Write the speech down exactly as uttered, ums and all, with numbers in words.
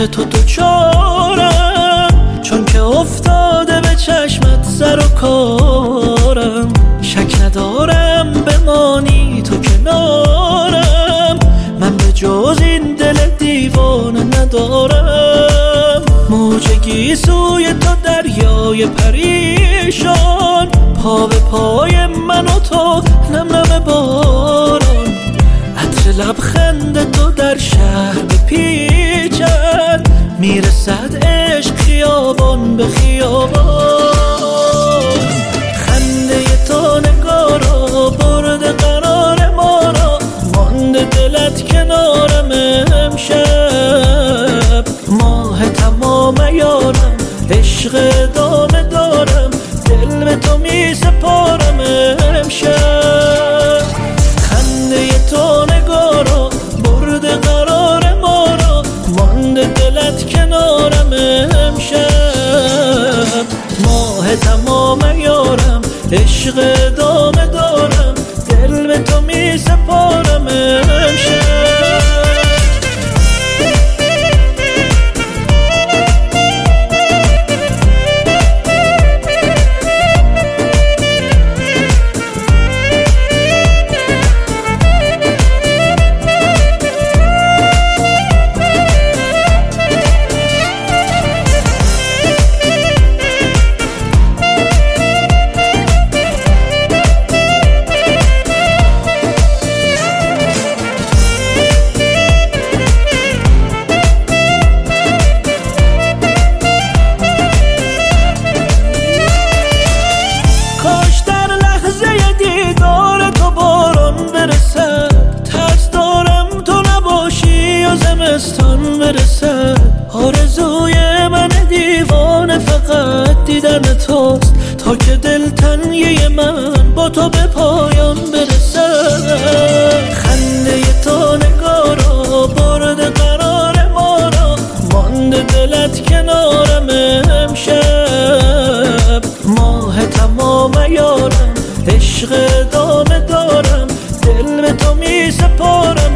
عشق تو دوچارم، چون که افتاده به چشمت سر و کارم. شک ندارم بمانی تو کنارم، من به جز این دل دیوانه ندارم. موج سوی تو دریای پریشان، پا به پای من و تو نم نم باران. عطر لبخند تو در شهر بپیچد، میرسد عشق خیابان به خیابان. خنده تو نگارا برده قرار ما را، مانده دلت کنارم امشب. ماه تمام یارم عشق ادامه دارم، دل به تو می سپارم امشب. خنده تو نگارا برده قرار ما را، مانده دلت کنارم امشب. ماه تمام یارم عشق ادامه دارم، دل به تو می سپارم امشب. زمستان برسد، آرزوی من دیوانه فقط دیدن توست، تا که دلتنگی من با تو به پایان برسد. خنده تو نگارا برده قرار ما را، مانده دلت کنارم امشب. ماه تمام یارم عشق ادامه دارم، دل به تو می سپارم